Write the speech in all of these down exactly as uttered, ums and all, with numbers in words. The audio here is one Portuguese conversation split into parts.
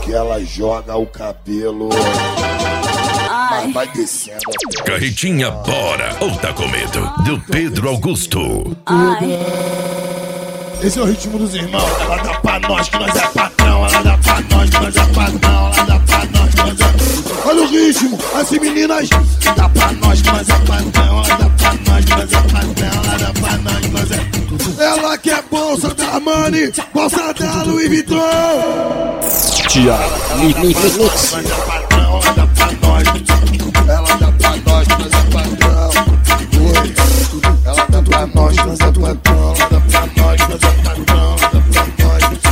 que ela joga o cabelo. Mas vai descendo. Carretinha, bora ou tá com medo? Do Pedro Augusto. Ai. Esse é o ritmo dos irmãos. Ela dá pra nós que nós é patrão. Ela dá pra nós que nós é patrão. Ela dá pra nós que nós é... Olha o ritmo, assim meninas. Dá pra nós que nós é patrão. Ela dá pra nós que nós é patrão. Ela dá pra nós que nós é... Ela quer bolsa da Armani, bolsa da Louis Vuitton. Tiago, mi, mi, mi, mix. Nós é patrão, ela dá pra nós. Ela dá pra nós que nós é patrão. Oi. Ela dá pra nós que nós é patrão. Ela dá pra nós que nós é patrão. Ela dá pra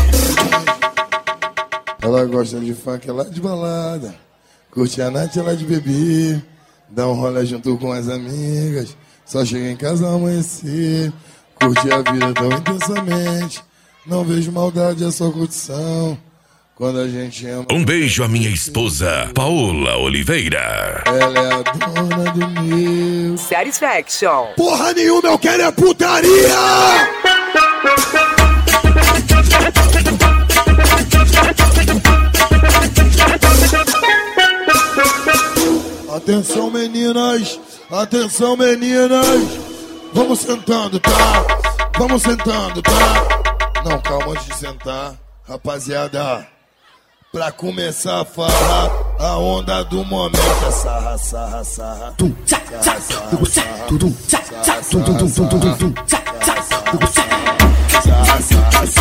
nós. Ela gosta de funk, ela é de balada. Curte a night, ela é de beber. Dá um rolê junto com as amigas. Só chega em casa ao amanhecer. Curte a vida tão intensamente. Não vejo maldade, é só curtição. Quando a gente ama. Um beijo à minha esposa, Paola Oliveira. Ela é a dona do meu Satisfaction. Porra nenhuma, eu quero é putaria! Atenção meninas, atenção meninas. Vamos sentando, tá? Vamos sentando, tá? Não, calma antes de sentar, rapaziada. Pra começar a falar, a onda do momento é sarra, sarra, sarra. Tum, tsa, tsa, tum, tsa, tum, tsa, tsa, tum, tum, tum, tum, tum, tum, tsa, tsa, tum, tsa, sarra, sarra,